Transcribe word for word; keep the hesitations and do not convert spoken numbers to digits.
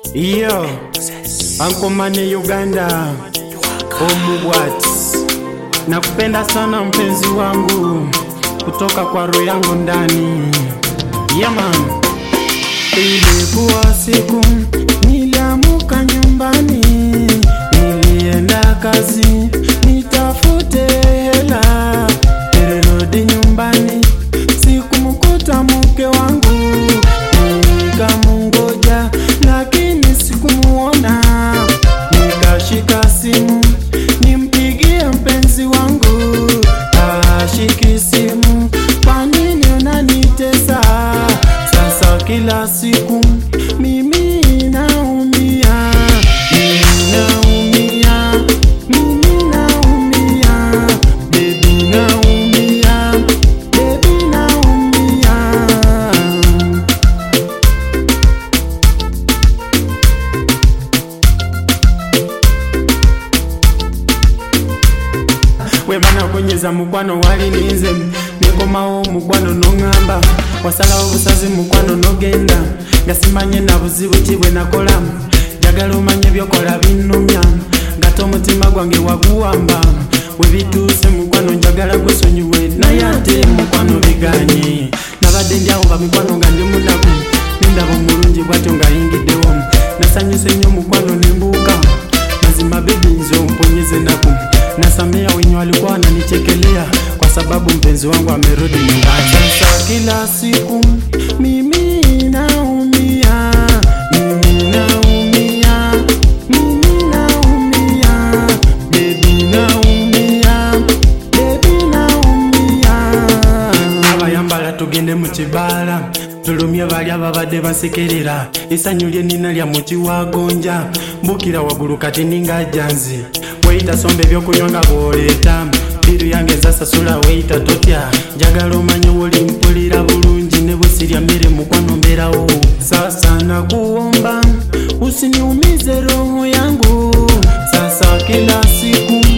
Iyo Ankomane Uganda Omubwat, nakupenda sana mpenzi wangu kutoka kwa roho yangu ndani. Yeah man. Ilikuwa siku niliamuka nyumbani, nilienda kazi nitafute hela, nilirudi nyumbani sikumkuta mke wangu, nikamungoja lakini sikumuona, nikashika simu nimpigie mpenzi wangu, ashiki simu, kwa nini unanitesa? Sasa kila siku mimi naumia, mimi naumia, mimi naumia, baby naumia, baby naumia. Webana kwenyeza mukwano wali ninze, nekomawo mukwano nongamba, wasalawo busazi mukwano nogenda, ngasimanye na buzibu kibwe nakola, jagala omanye byokola binnumya, ngate omutima gwange waguwamba, webituuse mukwano njagala gusonyiwe, naye ate mukwano biganye, nabadde ndyawo bamikwano nga ndi munaku, nendaba omulungi bwatyo ngayingiddewo, nasanyuse nnyo mukwano nembuuka, mazima bibi nze omponyeze naku, nasamea wenye alikuwa ananichekelea kwa sababu mpenzi wangu amerudi nyumbani. Sasa kila siku mimi naumia, mimi naumia, mimi naumia, baby naumia, baby naumia. Abayambala tugende mu kibala tulumye bali ababadde basekerera, essanyu lye nina lya muti wa gonja, mbukira waggulu kati ninga janzi, weita sombe byokunywa nga bw'oleeta, biru yange nsasasula weita totya, njagala omanye woli mpulira bulungi ne bwe sirya mmere mukwano mbeerawo. Sasa nakuomba usiniumize roho yangu, sasa kila siku